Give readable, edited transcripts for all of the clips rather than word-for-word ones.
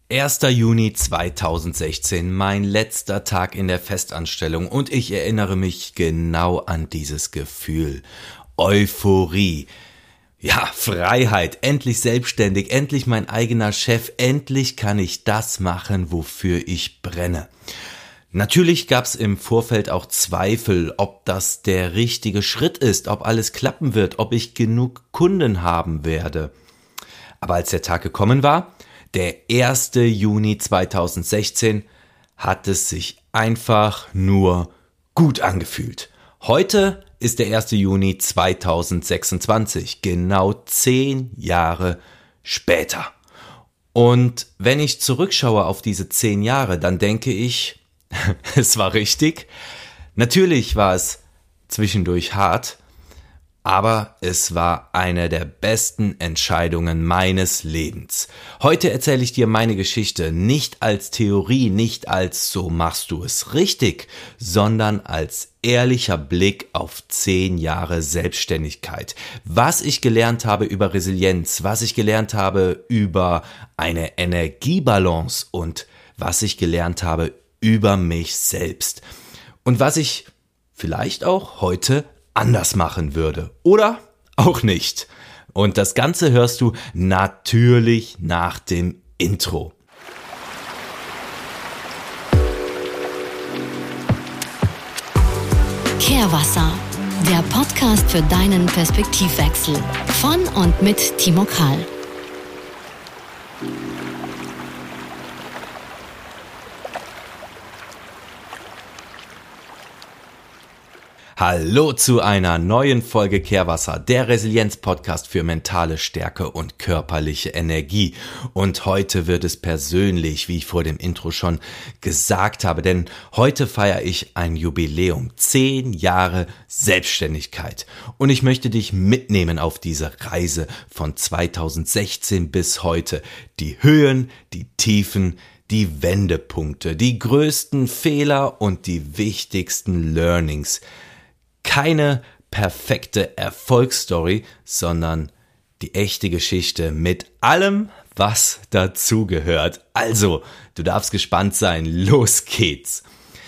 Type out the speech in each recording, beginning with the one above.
1. Juni 2016, mein letzter Tag in der Festanstellung und ich erinnere mich genau an dieses Gefühl. Euphorie. Ja, Freiheit, endlich selbstständig, endlich mein eigener Chef, endlich kann ich das machen, wofür ich brenne. Natürlich gab's im Vorfeld auch Zweifel, ob das der richtige Schritt ist, ob alles klappen wird, ob ich genug Kunden haben werde. Aber als der Tag gekommen war, der 1. Juni 2016, hat es sich einfach nur gut angefühlt. Heute ist der 1. Juni 2026, genau 10 Jahre später. Und wenn ich zurückschaue auf diese 10 Jahre, dann denke ich, es war richtig. Natürlich war es zwischendurch hart, aber es war eine der besten Entscheidungen meines Lebens. Heute erzähle ich dir meine Geschichte nicht als Theorie, nicht als so machst du es richtig, sondern als ehrlicher Blick auf 10 Jahre Selbstständigkeit. Was ich gelernt habe über Resilienz, was ich gelernt habe über eine Energiebalance und was ich gelernt habe über mich selbst. Und was ich vielleicht auch heute anders machen würde. Oder auch nicht. Und das Ganze hörst du natürlich nach dem Intro. Kehrwasser, der Podcast für deinen Perspektivwechsel. Von und mit Timo Karl. Hallo zu einer neuen Folge Kehrwasser, der Resilienz-Podcast für mentale Stärke und körperliche Energie. Und heute wird es persönlich, wie ich vor dem Intro schon gesagt habe, denn heute feiere ich ein Jubiläum, 10 Jahre Selbstständigkeit. Und ich möchte dich mitnehmen auf diese Reise von 2016 bis heute. Die Höhen, die Tiefen, die Wendepunkte, die größten Fehler und die wichtigsten Learnings. Keine perfekte Erfolgsstory, sondern die echte Geschichte mit allem, was dazugehört. Also, du darfst gespannt sein. Los geht's.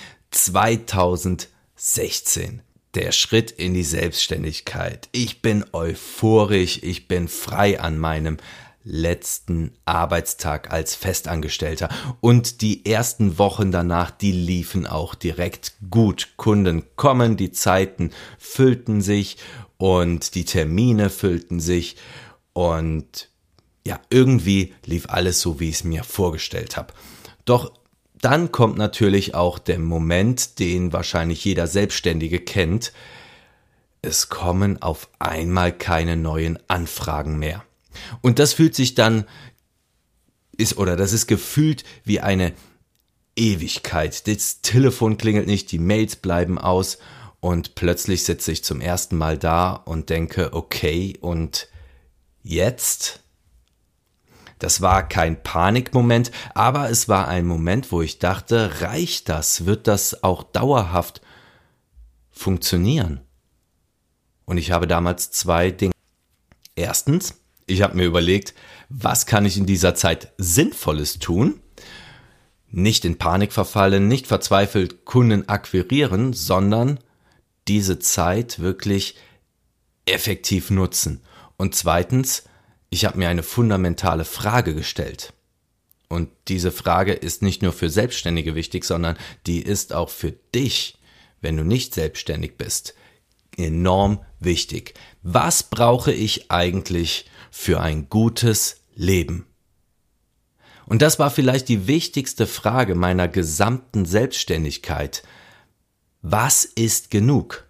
2016. Der Schritt in die Selbstständigkeit. Ich bin euphorisch, ich bin frei an meinem letzten Arbeitstag als Festangestellter und die ersten Wochen danach, die liefen auch direkt gut. Kunden kommen, die Zeiten füllten sich und die Termine füllten sich und ja, irgendwie lief alles so, wie ich es mir vorgestellt habe. Doch dann kommt natürlich auch der Moment, den wahrscheinlich jeder Selbstständige kennt. Es kommen auf einmal keine neuen Anfragen mehr. Und das fühlt sich dann, das ist gefühlt wie eine Ewigkeit. Das Telefon klingelt nicht, die Mails bleiben aus und plötzlich sitze ich zum ersten Mal da und denke, okay, und jetzt? Das war kein Panikmoment, aber es war ein Moment, wo ich dachte, reicht das? Wird das auch dauerhaft funktionieren? Und ich habe damals 2 Dinge. Erstens, ich habe mir überlegt, was kann ich in dieser Zeit Sinnvolles tun? Nicht in Panik verfallen, nicht verzweifelt Kunden akquirieren, sondern diese Zeit wirklich effektiv nutzen. Und zweitens, ich habe mir eine fundamentale Frage gestellt. Und diese Frage ist nicht nur für Selbstständige wichtig, sondern die ist auch für dich, wenn du nicht selbstständig bist, enorm wichtig. Was brauche ich eigentlich für ein gutes Leben? Und das war vielleicht die wichtigste Frage meiner gesamten Selbstständigkeit. Was ist genug?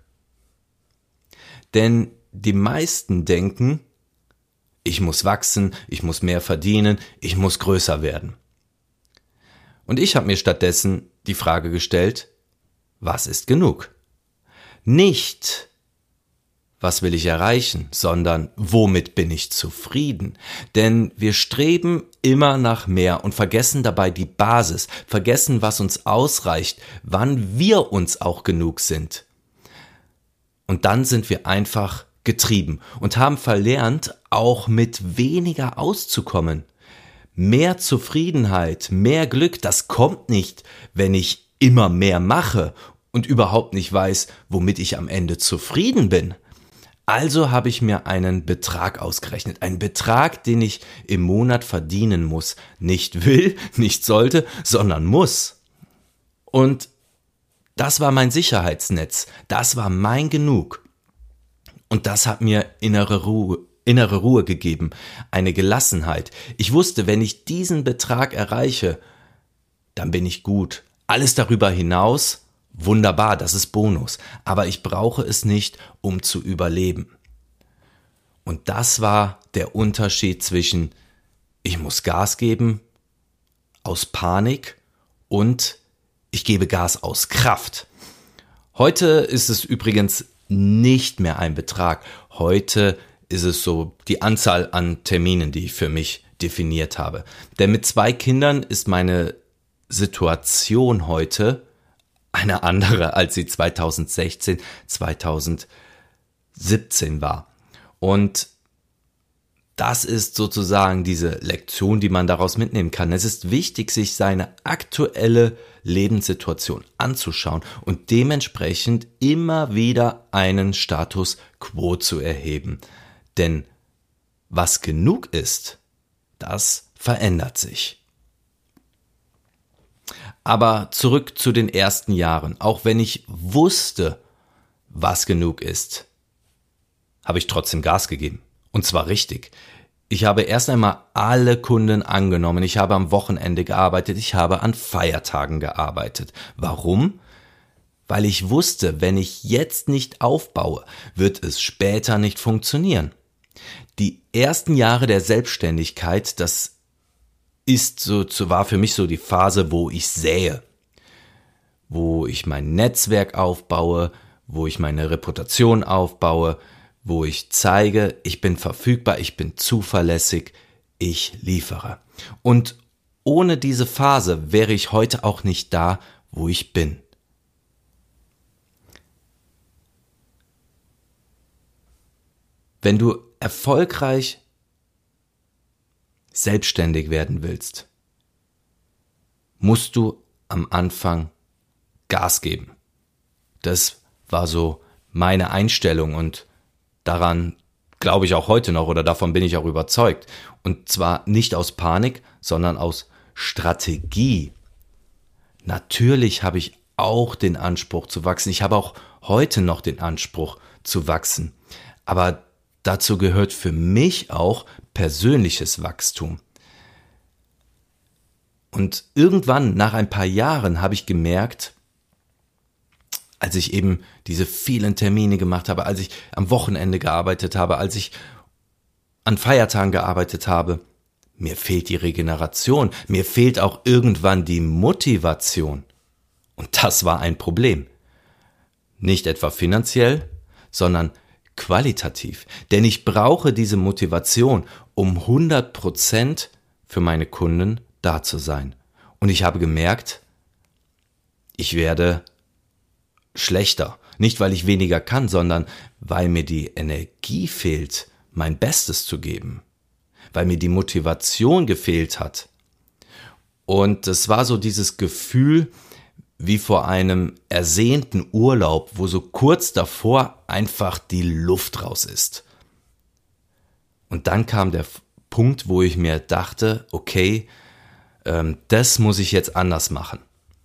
Denn die meisten denken, ich muss wachsen, ich muss mehr verdienen, ich muss größer werden. Und ich habe mir stattdessen die Frage gestellt, was ist genug? Nicht, was will ich erreichen, sondern womit bin ich zufrieden? Denn wir streben immer nach mehr und vergessen dabei die Basis, vergessen, was uns ausreicht, wann wir uns auch genug sind. Und dann sind wir einfach getrieben und haben verlernt, auch mit weniger auszukommen. mehr Zufriedenheit, mehr Glück, das kommt nicht, wenn ich immer mehr mache und überhaupt nicht weiß, womit ich am Ende zufrieden bin. Also habe ich mir einen Betrag ausgerechnet, einen Betrag, den ich im Monat verdienen muss. Nicht will, nicht sollte, sondern muss. Und das war mein Sicherheitsnetz, das war mein Genug. Und das hat mir innere Ruhe gegeben, eine Gelassenheit. Ich wusste, wenn ich diesen Betrag erreiche, dann bin ich gut. Alles darüber hinaus, wunderbar, das ist Bonus. Aber ich brauche es nicht, um zu überleben. Und das war der Unterschied zwischen ich muss Gas geben aus Panik und ich gebe Gas aus Kraft. Heute ist es übrigens nicht mehr ein Betrag. Heute ist es so die Anzahl an Terminen, die ich für mich definiert habe. Denn mit 2 Kindern ist meine Situation heute eine andere, als sie 2016, 2017 war. Und das ist sozusagen diese Lektion, die man daraus mitnehmen kann. Es ist wichtig, sich seine aktuelle Lebenssituation anzuschauen und dementsprechend immer wieder einen Status quo zu erheben. Denn was genug ist, das verändert sich. Aber zurück zu den ersten Jahren. Auch wenn ich wusste, was genug ist, habe ich trotzdem Gas gegeben. Und zwar richtig. Ich habe erst einmal alle Kunden angenommen. Ich habe am Wochenende gearbeitet. Ich habe an Feiertagen gearbeitet. Warum? Weil ich wusste, wenn ich jetzt nicht aufbaue, wird es später nicht funktionieren. Die ersten Jahre der Selbstständigkeit, war für mich so die Phase, wo ich sähe, wo ich mein Netzwerk aufbaue, wo ich meine Reputation aufbaue, wo ich zeige, ich bin verfügbar, ich bin zuverlässig, ich liefere. Und ohne diese Phase wäre ich heute auch nicht da, wo ich bin. Wenn du erfolgreich selbstständig werden willst, musst du am Anfang Gas geben. Das war so meine Einstellung und daran glaube ich auch heute noch oder davon bin ich auch überzeugt. Und zwar nicht aus Panik, sondern aus Strategie. Natürlich habe ich auch den Anspruch zu wachsen. Ich habe auch heute noch den Anspruch zu wachsen. Aber dazu gehört für mich auch persönliches Wachstum. Und irgendwann, nach ein paar Jahren, habe ich gemerkt, als ich eben diese vielen Termine gemacht habe, als ich am Wochenende gearbeitet habe, als ich an Feiertagen gearbeitet habe, mir fehlt die Regeneration, mir fehlt auch irgendwann die Motivation. Und das war ein Problem. Nicht etwa finanziell, sondern qualitativ. Denn ich brauche diese Motivation, um 100% für meine Kunden da zu sein. Und ich habe gemerkt, ich werde schlechter. Nicht, weil ich weniger kann, sondern weil mir die Energie fehlt, mein Bestes zu geben. Weil mir die Motivation gefehlt hat. Und es war so dieses Gefühl, wie vor einem ersehnten Urlaub, wo so kurz davor einfach die Luft raus ist. Und dann kam der Punkt, wo ich mir dachte, okay, das muss ich jetzt anders machen.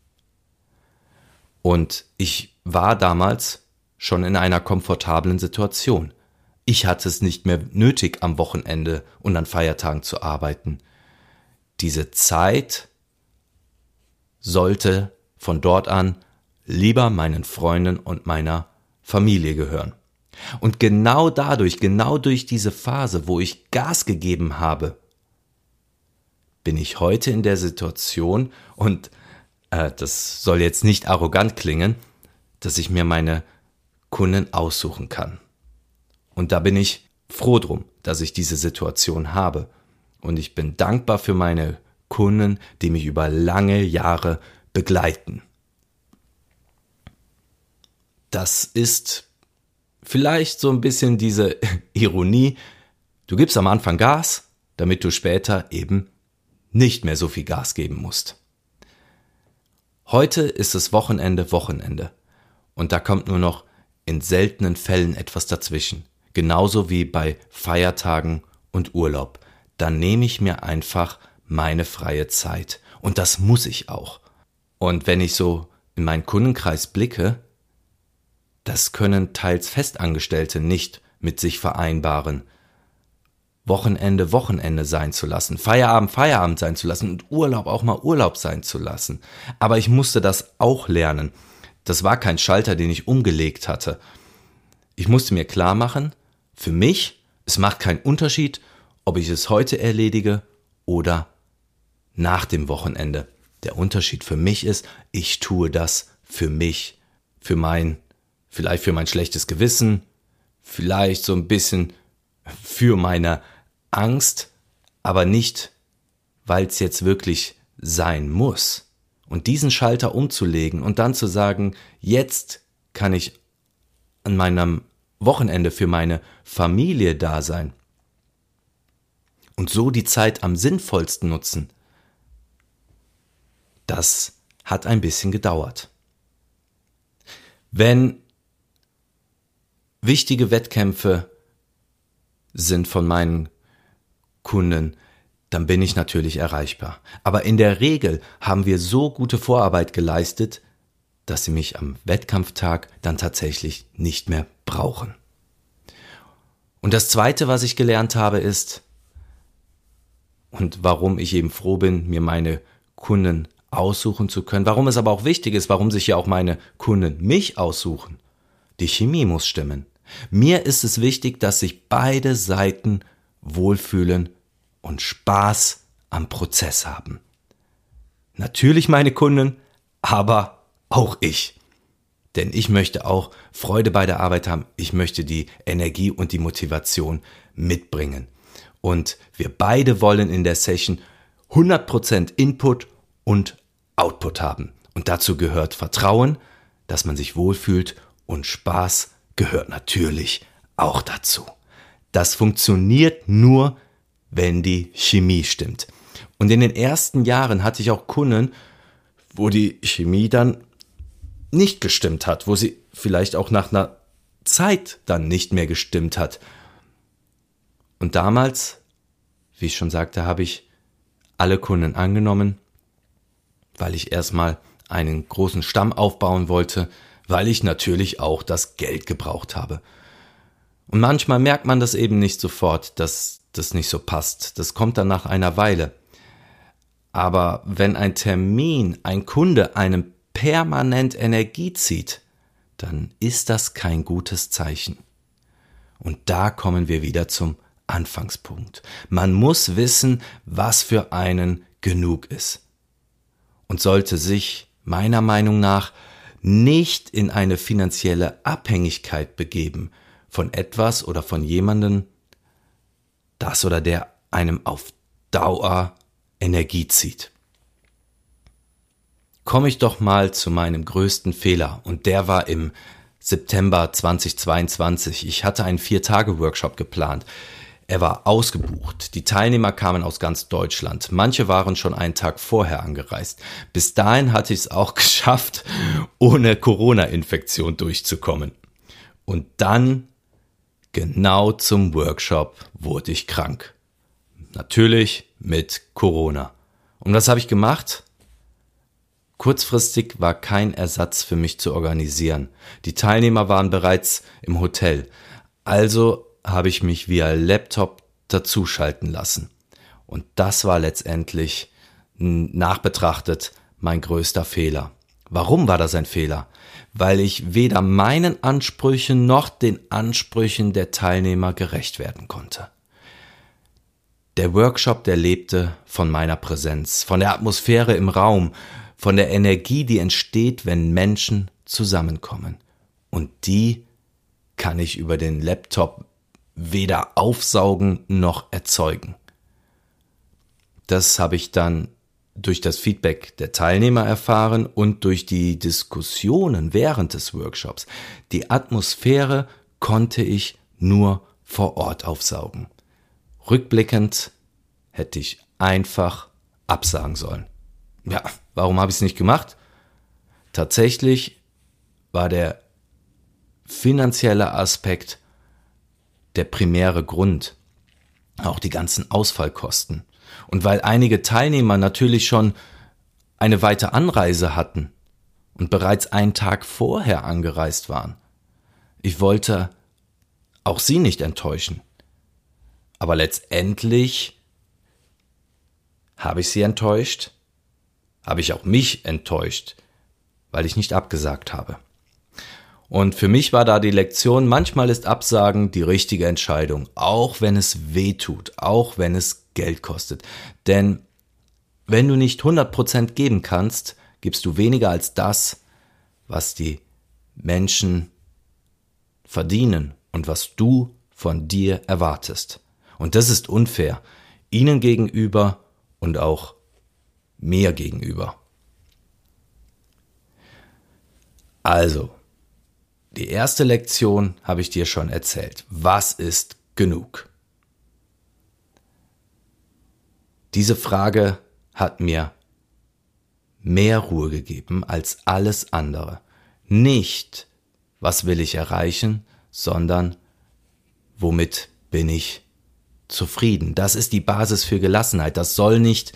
Und ich war damals schon in einer komfortablen Situation. Ich hatte es nicht mehr nötig, am Wochenende und an Feiertagen zu arbeiten. Diese Zeit sollte von dort an lieber meinen Freunden und meiner Familie gehören. Und genau durch diese Phase, wo ich Gas gegeben habe, bin ich heute in der Situation, und das soll jetzt nicht arrogant klingen, dass ich mir meine Kunden aussuchen kann. Und da bin ich froh drum, dass ich diese Situation habe. Und ich bin dankbar für meine Kunden, die mich über lange Jahre begleiten. Das ist vielleicht so ein bisschen diese Ironie. Du gibst am Anfang Gas, damit du später eben nicht mehr so viel Gas geben musst. Heute ist es Wochenende. Und da kommt nur noch in seltenen Fällen etwas dazwischen. Genauso wie bei Feiertagen und Urlaub. Dann nehme ich mir einfach meine freie Zeit. Und das muss ich auch. Und wenn ich so in meinen Kundenkreis blicke, das können teils Festangestellte nicht mit sich vereinbaren. Wochenende sein zu lassen, Feierabend sein zu lassen und Urlaub auch mal Urlaub sein zu lassen. Aber ich musste das auch lernen. Das war kein Schalter, den ich umgelegt hatte. Ich musste mir klar machen, für mich, es macht keinen Unterschied, ob ich es heute erledige oder nach dem Wochenende. Der Unterschied für mich ist, ich tue das für mich, vielleicht für mein schlechtes Gewissen, vielleicht so ein bisschen für meine Angst, aber nicht, weil es jetzt wirklich sein muss. Und diesen Schalter umzulegen und dann zu sagen, jetzt kann ich an meinem Wochenende für meine Familie da sein und so die Zeit am sinnvollsten nutzen, das hat ein bisschen gedauert. Wenn wichtige Wettkämpfe sind von meinen Kunden, dann bin ich natürlich erreichbar. Aber in der Regel haben wir so gute Vorarbeit geleistet, dass sie mich am Wettkampftag dann tatsächlich nicht mehr brauchen. Und das Zweite, was ich gelernt habe, ist, und warum ich eben froh bin, mir meine Kunden aussuchen zu können, warum es aber auch wichtig ist, warum sich ja auch meine Kunden mich aussuchen. Die Chemie muss stimmen. Mir ist es wichtig, dass sich beide Seiten wohlfühlen und Spaß am Prozess haben. Natürlich meine Kunden, aber auch ich. Denn ich möchte auch Freude bei der Arbeit haben. Ich möchte die Energie und die Motivation mitbringen. Und wir beide wollen in der Session 100% Input und Output haben. Und dazu gehört Vertrauen, dass man sich wohlfühlt, und Spaß gehört natürlich auch dazu. Das funktioniert nur, wenn die Chemie stimmt. Und in den ersten Jahren hatte ich auch Kunden, wo die Chemie dann nicht gestimmt hat, wo sie vielleicht auch nach einer Zeit dann nicht mehr gestimmt hat. Und damals, wie ich schon sagte, habe ich alle Kunden angenommen, weil ich erstmal einen großen Stamm aufbauen wollte, weil ich natürlich auch das Geld gebraucht habe. Und manchmal merkt man das eben nicht sofort, dass das nicht so passt. Das kommt dann nach einer Weile. Aber wenn ein Kunde einem permanent Energie zieht, dann ist das kein gutes Zeichen. Und da kommen wir wieder zum Anfangspunkt. Man muss wissen, was für einen genug ist. Und sollte sich meiner Meinung nach nicht in eine finanzielle Abhängigkeit begeben von etwas oder von jemandem, das oder der einem auf Dauer Energie zieht. Komme ich doch mal zu meinem größten Fehler, und der war im September 2022. Ich hatte einen 4-Tage-Workshop geplant. Er war ausgebucht. Die Teilnehmer kamen aus ganz Deutschland. Manche waren schon einen Tag vorher angereist. Bis dahin hatte ich es auch geschafft, ohne Corona-Infektion durchzukommen. Und dann, genau zum Workshop, wurde ich krank. Natürlich mit Corona. Und was habe ich gemacht? Kurzfristig war kein Ersatz für mich zu organisieren. Die Teilnehmer waren bereits im Hotel. Also habe ich mich via Laptop dazuschalten lassen. Und das war letztendlich, nachbetrachtet, mein größter Fehler. Warum war das ein Fehler? Weil ich weder meinen Ansprüchen noch den Ansprüchen der Teilnehmer gerecht werden konnte. Der Workshop, der lebte von meiner Präsenz, von der Atmosphäre im Raum, von der Energie, die entsteht, wenn Menschen zusammenkommen. Und die kann ich über den Laptop weder aufsaugen noch erzeugen. Das habe ich dann durch das Feedback der Teilnehmer erfahren und durch die Diskussionen während des Workshops. Die Atmosphäre konnte ich nur vor Ort aufsaugen. Rückblickend hätte ich einfach absagen sollen. Ja, warum habe ich es nicht gemacht? Tatsächlich war der finanzielle Aspekt der primäre Grund. Auch die ganzen Ausfallkosten. Und weil einige Teilnehmer natürlich schon eine weite Anreise hatten und bereits einen Tag vorher angereist waren. Ich wollte auch sie nicht enttäuschen. Aber letztendlich habe ich sie enttäuscht, habe ich auch mich enttäuscht, weil ich nicht abgesagt habe. Und für mich war da die Lektion, manchmal ist Absagen die richtige Entscheidung, auch wenn es weh tut, auch wenn es Geld kostet. Denn wenn du nicht 100% geben kannst, gibst du weniger als das, was die Menschen verdienen und was du von dir erwartest. Und das ist unfair, ihnen gegenüber und auch mir gegenüber. Also, die erste Lektion habe ich dir schon erzählt. Was ist genug? Diese Frage hat mir mehr Ruhe gegeben als alles andere. Nicht, was will ich erreichen, sondern womit bin ich zufrieden. Das ist die Basis für Gelassenheit. Das soll nicht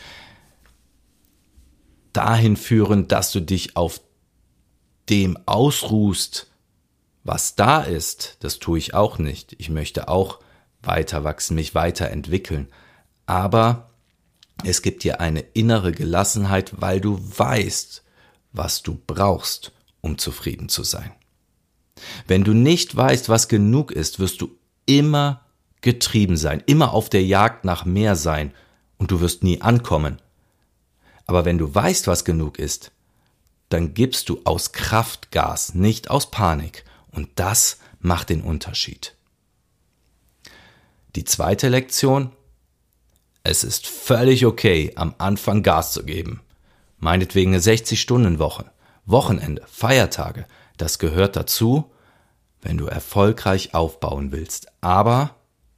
dahin führen, dass du dich auf dem ausruhst, was da ist. Das tue ich auch nicht. Ich möchte auch weiter wachsen, mich weiterentwickeln. Aber es gibt dir eine innere Gelassenheit, weil du weißt, was du brauchst, um zufrieden zu sein. Wenn du nicht weißt, was genug ist, wirst du immer getrieben sein, immer auf der Jagd nach mehr sein und du wirst nie ankommen. Aber wenn du weißt, was genug ist, dann gibst du aus Kraft Gas, nicht aus Panik. Und das macht den Unterschied. Die zweite Lektion: Es ist völlig okay, am Anfang Gas zu geben. Meinetwegen eine 60-Stunden-Woche, Wochenende, Feiertage. Das gehört dazu, wenn du erfolgreich aufbauen willst. Aber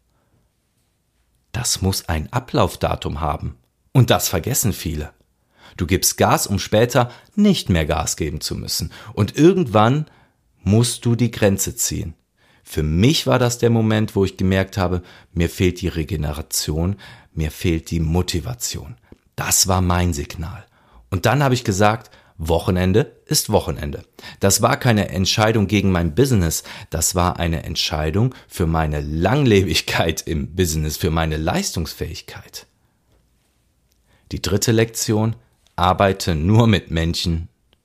das muss ein Ablaufdatum haben. Und das vergessen viele. Du gibst Gas, um später nicht mehr Gas geben zu müssen. Und irgendwann musst du die Grenze ziehen. Für mich war das der Moment, wo ich gemerkt habe, mir fehlt die Regeneration, mir fehlt die Motivation. Das war mein Signal. Und dann habe ich gesagt, Wochenende ist Wochenende. Das war keine Entscheidung gegen mein Business, das war eine Entscheidung für meine Langlebigkeit im Business, für meine Leistungsfähigkeit. Die dritte Lektion: Arbeite nur mit Menschen,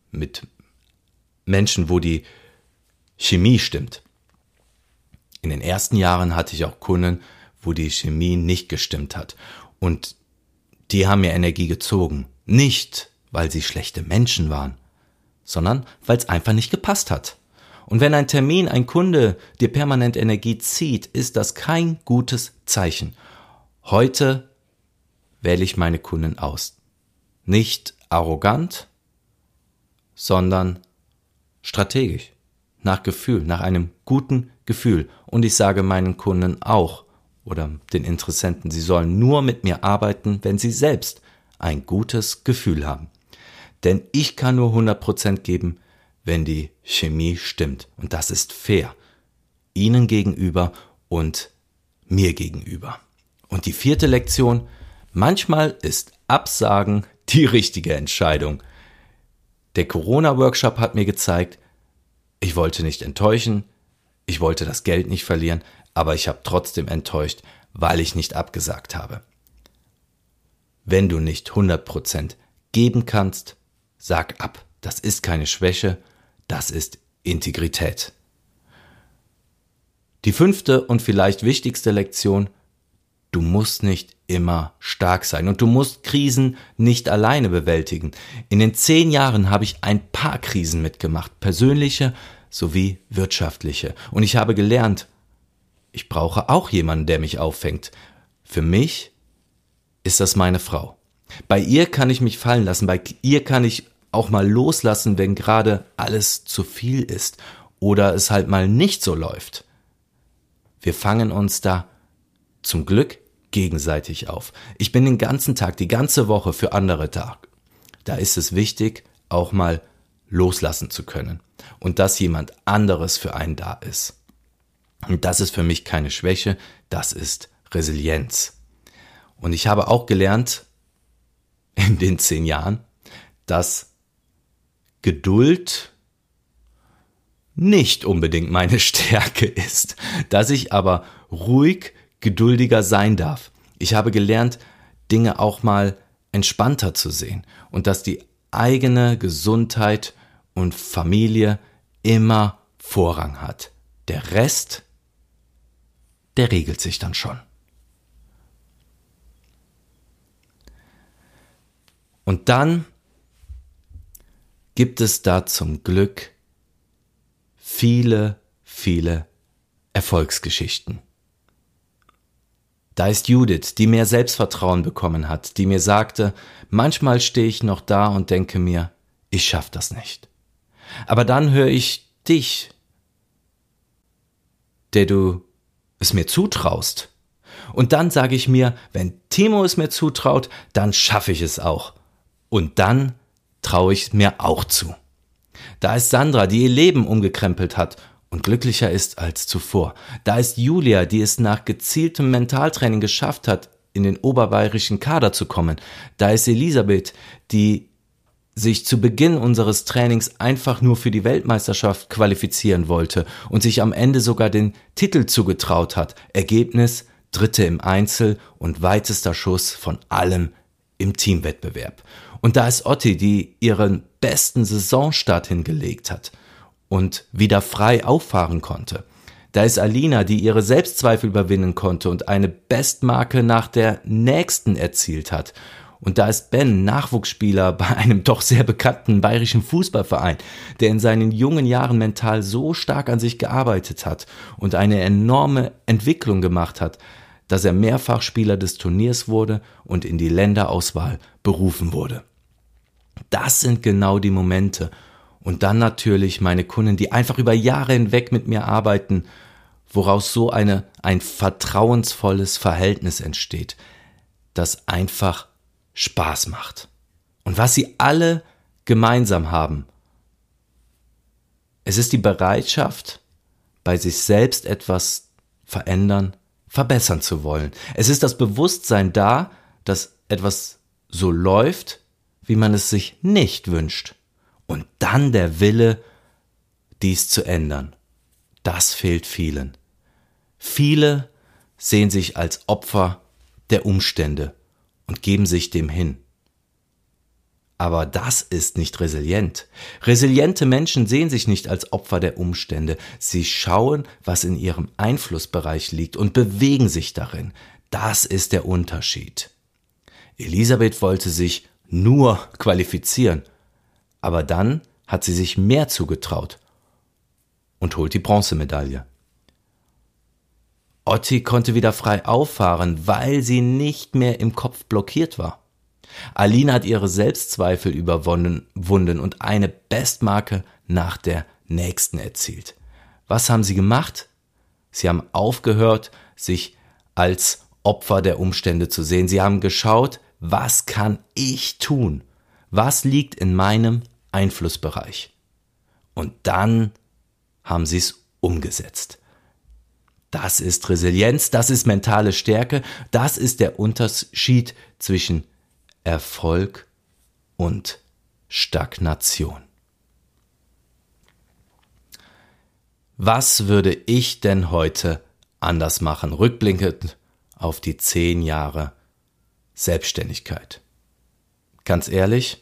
wo die Chemie stimmt. In den ersten Jahren hatte ich auch Kunden, wo die Chemie nicht gestimmt hat. Und die haben mir Energie gezogen. Nicht, weil sie schlechte Menschen waren, sondern weil es einfach nicht gepasst hat. Und wenn ein Termin, ein Kunde dir permanent Energie zieht, ist das kein gutes Zeichen. Heute wähle ich meine Kunden aus. Nicht arrogant, sondern strategisch, nach Gefühl, nach einem guten Gefühl. Und ich sage meinen Kunden auch oder den Interessenten, sie sollen nur mit mir arbeiten, wenn sie selbst ein gutes Gefühl haben. Denn ich kann nur 100% geben, wenn die Chemie stimmt. Und das ist fair. Ihnen gegenüber und mir gegenüber. Und die vierte Lektion: Manchmal ist Absagen die richtige Entscheidung. Der Corona-Workshop hat mir gezeigt, ich wollte nicht enttäuschen, ich wollte das Geld nicht verlieren, aber ich habe trotzdem enttäuscht, weil ich nicht abgesagt habe. Wenn du nicht 100% geben kannst, sag ab. Das ist keine Schwäche, das ist Integrität. Die fünfte und vielleicht wichtigste Lektion: Du musst nicht immer stark sein und du musst Krisen nicht alleine bewältigen. In den 10 Jahren habe ich ein paar Krisen mitgemacht, persönliche sowie wirtschaftliche. Und ich habe gelernt, ich brauche auch jemanden, der mich auffängt. Für mich ist das meine Frau. Bei ihr kann ich mich fallen lassen, bei ihr kann ich auch mal loslassen, wenn gerade alles zu viel ist oder es halt mal nicht so läuft. Wir fangen uns da zum Glück gegenseitig auf. Ich bin den ganzen Tag, die ganze Woche für andere da. Da ist es wichtig, auch mal loslassen zu können und dass jemand anderes für einen da ist. Und das ist für mich keine Schwäche, das ist Resilienz. Und ich habe auch gelernt in den 10 Jahren, dass Geduld nicht unbedingt meine Stärke ist, dass ich aber ruhig geduldiger sein darf. Ich habe gelernt, Dinge auch mal entspannter zu sehen und dass die eigene Gesundheit und Familie immer Vorrang hat. Der Rest, der regelt sich dann schon. Und dann gibt es da zum Glück viele, viele Erfolgsgeschichten. Da ist Judith, die mehr Selbstvertrauen bekommen hat, die mir sagte, manchmal stehe ich noch da und denke mir, ich schaff das nicht. Aber dann höre ich dich, der du es mir zutraust. Und dann sage ich mir, wenn Timo es mir zutraut, dann schaffe ich es auch. Und dann traue ich mir auch zu. Da ist Sandra, die ihr Leben umgekrempelt hat und glücklicher ist als zuvor. Da ist Julia, die es nach gezieltem Mentaltraining geschafft hat, in den oberbayerischen Kader zu kommen. Da ist Elisabeth, die sich zu Beginn unseres Trainings einfach nur für die Weltmeisterschaft qualifizieren wollte und sich am Ende sogar den Titel zugetraut hat. Ergebnis: Dritte im Einzel und weitester Schuss von allem im Teamwettbewerb. Und da ist Otti, die ihren besten Saisonstart hingelegt hat und wieder frei auffahren konnte. Da ist Alina, die ihre Selbstzweifel überwinden konnte und eine Bestmarke nach der nächsten erzielt hat. Und da ist Ben, Nachwuchsspieler bei einem doch sehr bekannten bayerischen Fußballverein, der in seinen jungen Jahren mental so stark an sich gearbeitet hat und eine enorme Entwicklung gemacht hat, dass er mehrfach Spieler des Turniers wurde und in die Länderauswahl berufen wurde. Das sind genau die Momente. Und dann natürlich meine Kunden, die einfach über Jahre hinweg mit mir arbeiten, woraus so ein vertrauensvolles Verhältnis entsteht, das einfach Spaß macht. Und was sie alle gemeinsam haben, es ist die Bereitschaft, bei sich selbst etwas verändern, verbessern zu wollen. Es ist das Bewusstsein da, dass etwas so läuft, wie man es sich nicht wünscht. Und dann der Wille, dies zu ändern. Das fehlt vielen. Viele sehen sich als Opfer der Umstände und geben sich dem hin. Aber das ist nicht resilient. Resiliente Menschen sehen sich nicht als Opfer der Umstände. Sie schauen, was in ihrem Einflussbereich liegt und bewegen sich darin. Das ist der Unterschied. Elisabeth wollte sich nur qualifizieren, aber dann hat sie sich mehr zugetraut und holt die Bronzemedaille. Otti konnte wieder frei auffahren, weil sie nicht mehr im Kopf blockiert war. Alina hat ihre Selbstzweifel überwunden und eine Bestmarke nach der nächsten erzielt. Was haben sie gemacht? Sie haben aufgehört, sich als Opfer der Umstände zu sehen. Sie haben geschaut, was kann ich tun? Was liegt in meinem Einflussbereich? Und dann haben sie es umgesetzt. Das ist Resilienz, das ist mentale Stärke, das ist der Unterschied zwischen Erfolg und Stagnation. Was würde ich denn heute anders machen, rückblickend auf die 10 Jahre Selbstständigkeit? Ganz ehrlich,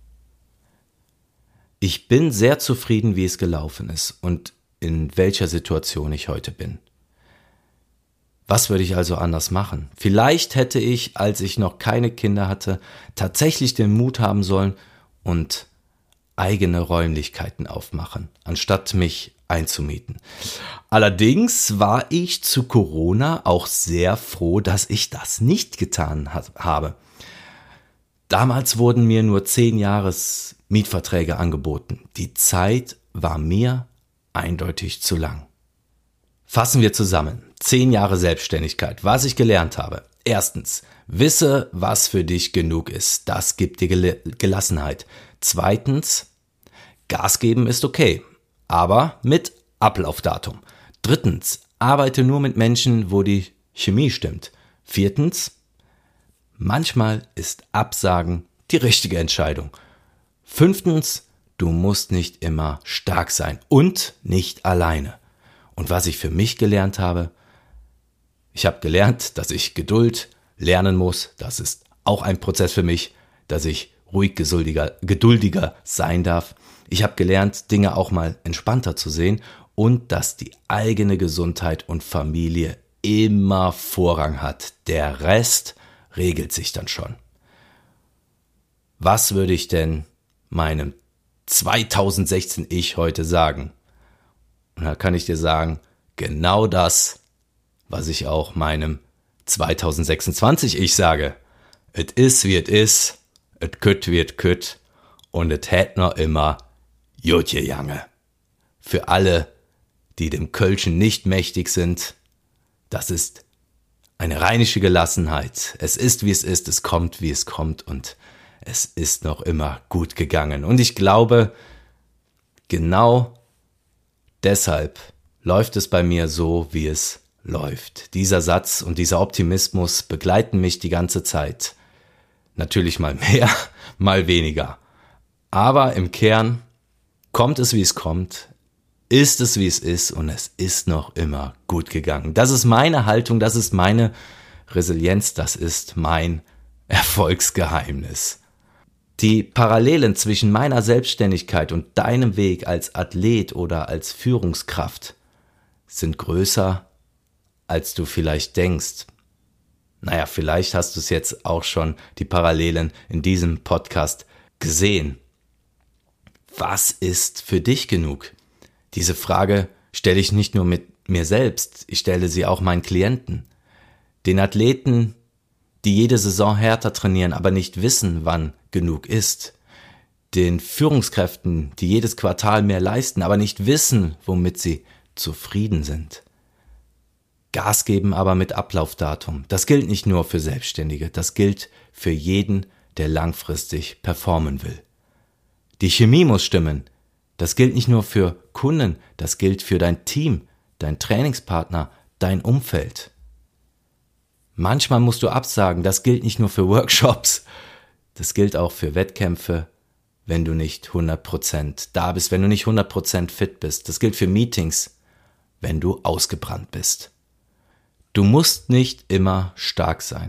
ich bin sehr zufrieden, wie es gelaufen ist und in welcher Situation ich heute bin. Was würde ich also anders machen? Vielleicht hätte ich, als ich noch keine Kinder hatte, tatsächlich den Mut haben sollen und eigene Räumlichkeiten aufmachen, anstatt mich einzumieten. Allerdings war ich zu Corona auch sehr froh, dass ich das nicht getan habe. Damals wurden mir nur 10 Jahres-Mietverträge angeboten. Die Zeit war mir eindeutig zu lang. Fassen wir zusammen. 10 Jahre Selbstständigkeit. Was ich gelernt habe. Erstens, wisse, was für dich genug ist. Das gibt dir Gelassenheit. Zweitens, Gas geben ist okay, aber mit Ablaufdatum. Drittens, arbeite nur mit Menschen, wo die Chemie stimmt. Viertens, manchmal ist Absagen die richtige Entscheidung. Fünftens, du musst nicht immer stark sein und nicht alleine. Und was ich für mich gelernt habe, ich habe gelernt, dass ich Geduld lernen muss. Das ist auch ein Prozess für mich, dass ich ruhig geduldiger sein darf. Ich habe gelernt, Dinge auch mal entspannter zu sehen und dass die eigene Gesundheit und Familie immer Vorrang hat. Der Rest regelt sich dann schon. Was würde ich denn meinem 2016 Ich heute sagen? Und da kann ich dir sagen, genau das, was ich auch meinem 2026 Ich sage. Et is wie et is, et kütt wie et kütt und et hätt noch immer gut gegangen. Für alle, die dem Kölschen nicht mächtig sind, das ist eine rheinische Gelassenheit. Es ist, wie es ist, es kommt, wie es kommt und es ist noch immer gut gegangen. Und ich glaube, genau deshalb läuft es bei mir so, wie es läuft. Dieser Satz und dieser Optimismus begleiten mich die ganze Zeit. Natürlich mal mehr, mal weniger. Aber im Kern kommt es, wie es kommt, ist es, wie es ist und es ist noch immer gut gegangen. Das ist meine Haltung, das ist meine Resilienz, das ist mein Erfolgsgeheimnis. Die Parallelen zwischen meiner Selbstständigkeit und deinem Weg als Athlet oder als Führungskraft sind größer, als du vielleicht denkst. Naja, vielleicht hast du es jetzt auch schon, die Parallelen in diesem Podcast gesehen. Was ist für dich genug? Diese Frage stelle ich nicht nur mit mir selbst, ich stelle sie auch meinen Klienten. Den Athleten, die jede Saison härter trainieren, aber nicht wissen, wann genug ist. Den Führungskräften, die jedes Quartal mehr leisten, aber nicht wissen, womit sie zufrieden sind. Gas geben aber mit Ablaufdatum. Das gilt nicht nur für Selbstständige, das gilt für jeden, der langfristig performen will. Die Chemie muss stimmen. Das gilt nicht nur für Kunden, das gilt für dein Team, dein Trainingspartner, dein Umfeld. Manchmal musst du absagen, das gilt nicht nur für Workshops, das gilt auch für Wettkämpfe, wenn du nicht 100% da bist, wenn du nicht 100% fit bist. Das gilt für Meetings, wenn du ausgebrannt bist. Du musst nicht immer stark sein.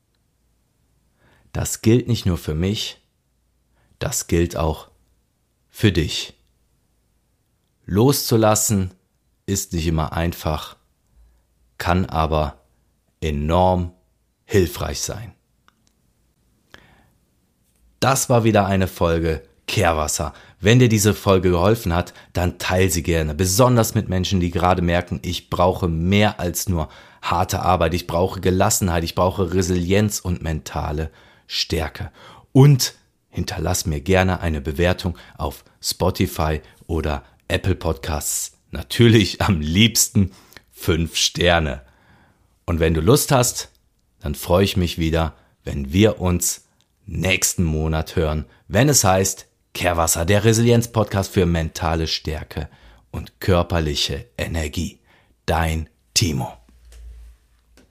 Das gilt nicht nur für mich, das gilt auch für dich. Loszulassen ist nicht immer einfach, kann aber enorm hilfreich sein. Das war wieder eine Folge Kehrwasser. Wenn dir diese Folge geholfen hat, dann teile sie gerne, besonders mit Menschen, die gerade merken, ich brauche mehr als nur harte Arbeit, ich brauche Gelassenheit, ich brauche Resilienz und mentale Stärke. Und hinterlass mir gerne eine Bewertung auf Spotify oder Apple Podcasts. Natürlich am liebsten 5 Sterne. Und wenn du Lust hast, dann freue ich mich wieder, wenn wir uns nächsten Monat hören, wenn es heißt Kehrwasser, der Resilienz-Podcast für mentale Stärke und körperliche Energie. Dein Timo.